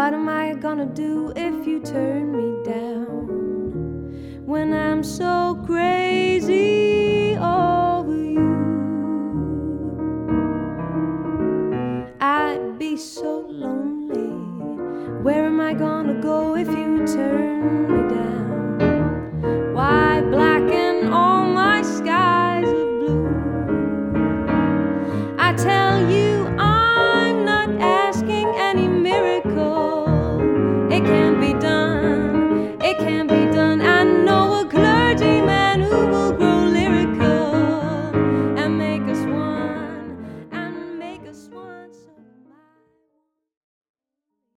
What am I gonna do if you turn me down? When I'm so crazy